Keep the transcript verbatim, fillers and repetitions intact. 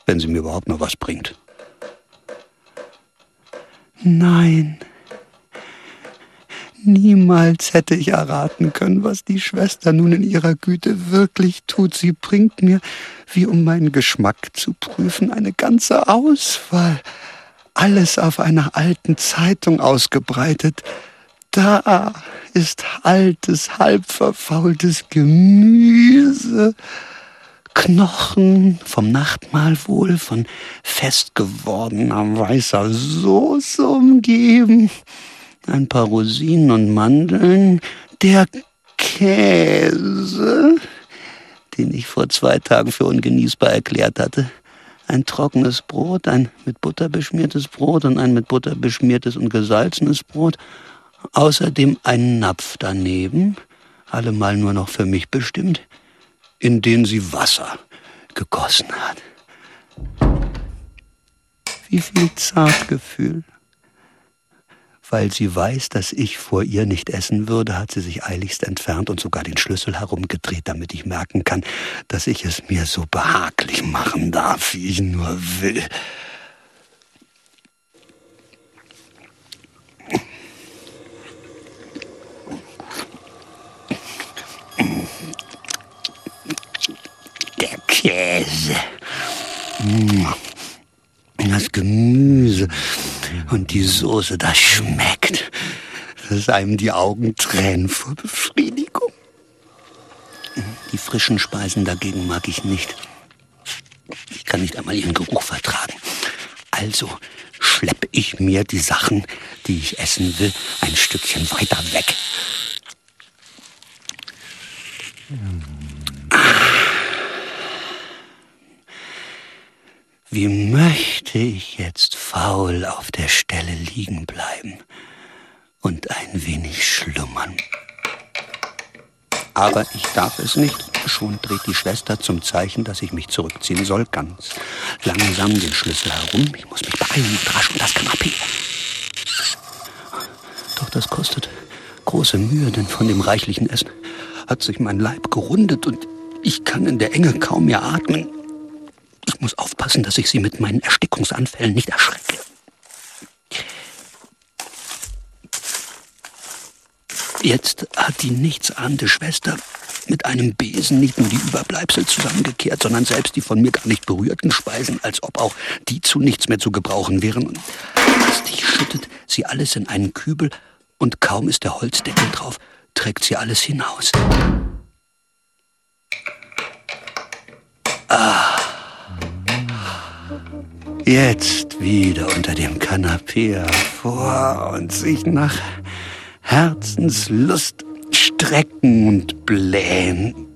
wenn sie mir überhaupt noch was bringt. Nein, niemals hätte ich erraten können, was die Schwester nun in ihrer Güte wirklich tut. Sie bringt mir, wie um meinen Geschmack zu prüfen, eine ganze Auswahl. Alles auf einer alten Zeitung ausgebreitet. Da ist altes, halbverfaultes Gemüse, Knochen vom Nachtmahl wohl, von festgewordener weißer Soße umgeben, ein paar Rosinen und Mandeln, der Käse, den ich vor zwei Tagen für ungenießbar erklärt hatte, ein trockenes Brot, ein mit Butter beschmiertes Brot und ein mit Butter beschmiertes und gesalzenes Brot, außerdem ein Napf daneben, allemal nur noch für mich bestimmt, in den sie Wasser gegossen hat. Wie viel Zartgefühl. Weil sie weiß, dass ich vor ihr nicht essen würde, hat sie sich eiligst entfernt und sogar den Schlüssel herumgedreht, damit ich merken kann, dass ich es mir so behaglich machen darf, wie ich nur will. Der Käse. Das Gemüse. Und die Soße, das schmeckt, dass einem die Augen tränen vor Befriedigung. Die frischen Speisen dagegen mag ich nicht. Ich kann nicht einmal ihren Geruch vertragen. Also schleppe ich mir die Sachen, die ich essen will, ein Stückchen weiter weg. Wie möchte ich jetzt faul auf der Stelle liegen bleiben und ein wenig schlummern. Aber ich darf es nicht. Schon dreht die Schwester zum Zeichen, dass ich mich zurückziehen soll, ganz langsam den Schlüssel herum. Ich muss mich beeilen und rasch um das Kanapee. Doch das kostet große Mühe, denn von dem reichlichen Essen hat sich mein Leib gerundet und ich kann in der Enge kaum mehr atmen. Ich muss aufpassen, dass ich sie mit meinen Erstickungsanfällen nicht erschrecke. Jetzt hat die nichtsahnende Schwester mit einem Besen nicht nur die Überbleibsel zusammengekehrt, sondern selbst die von mir gar nicht berührten Speisen, als ob auch die zu nichts mehr zu gebrauchen wären. Und hastig schüttet sie alles in einen Kübel und kaum ist der Holzdeckel drauf, trägt sie alles hinaus. Ah. Jetzt wieder unter dem Kanapee hervor und sich nach Herzenslust strecken und blähen.